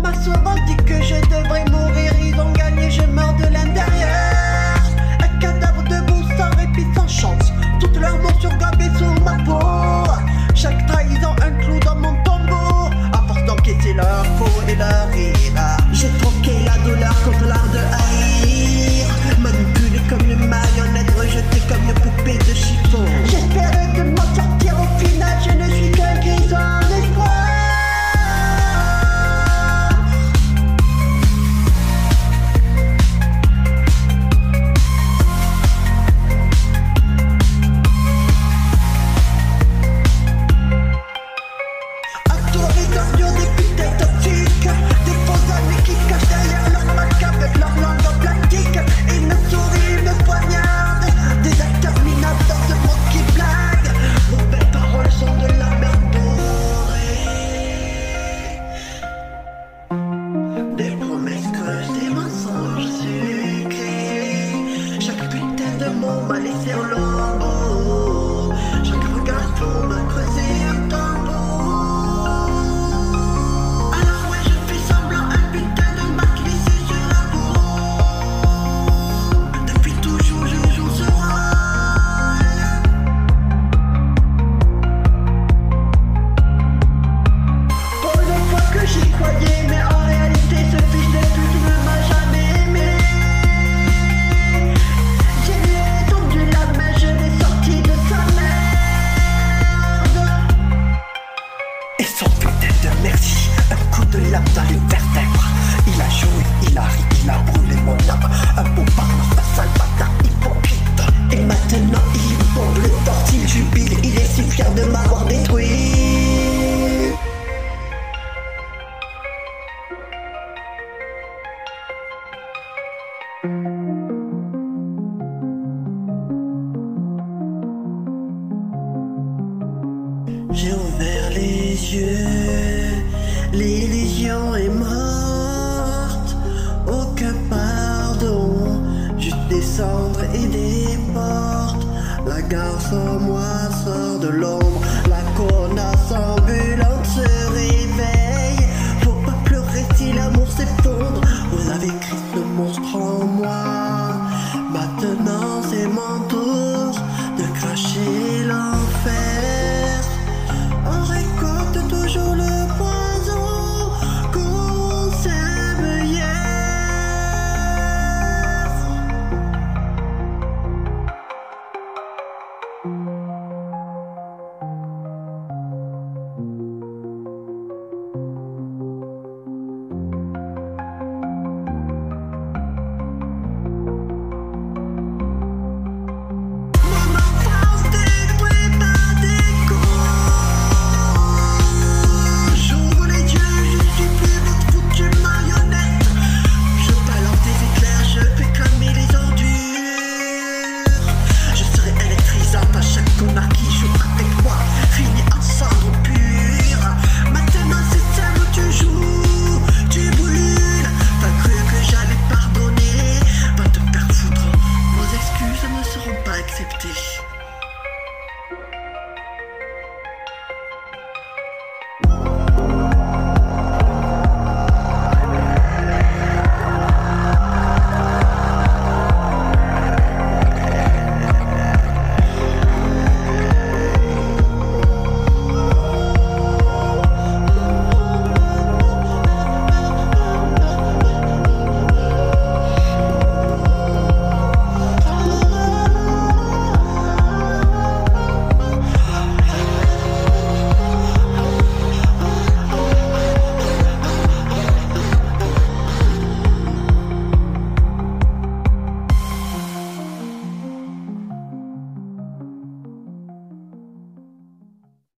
Ma sauvage dit que je devrais mourir, ils ont gagné, je meurs de l'intérieur. Un cadavre debout sans répit, sans chance, toute leur mort surgabée sous ma peau. Chaque trahison un clou dans mon tombeau, à force d'encaisser leur peau et leur rire. J'ai troqué la douleur contre l'art de haïr, manipulé comme une marionnette, rejeté comme une poupée de chiffon. J'espérais de m'en sortir, au final je ne suis qu'un gris sans espoir. M'a laissé en lambeaux, chaque regard pour me creuser un tombeau. Alors ouais, je fais semblant, un putain de marque laissée sur la peau. Depuis toujours je joue ce rôle. Pour une fois que j'y croyais, mais en réalité ce fils de pute ne m'a jamais aimé. Merci, un coup de lame dans les vertèbres. Il a joué, il a ri, il a brûlé mon âme. Un beau parlant, un sale bâtard hypocrite. Et maintenant il bombe le torse, il jubile. Il est si fier de m'avoir détruit. J'ai ouvert les yeux, l'illusion est morte, aucun pardon, juste des cendres et des portes. La gare sans moi sort de l'ombre,